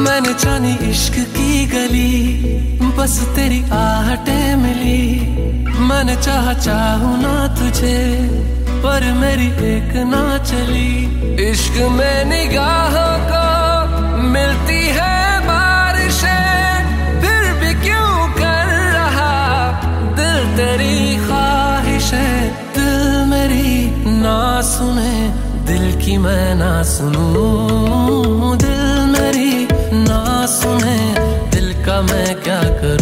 मैंने जानी इश्क की गली, बस तेरी आहटें मिली। मैंने चाहूं ना तुझे, पर मेरी एक ना चली। इश्क में निगाहों को मिलती है बारिशें, फिर भी क्यों कर रहा दिल तेरी ख्वाहिशें। दिल मेरी ना सुने, दिल की मैं ना सुनूं। दिल मेरी ना सुने, दिल का मैं क्या करूं।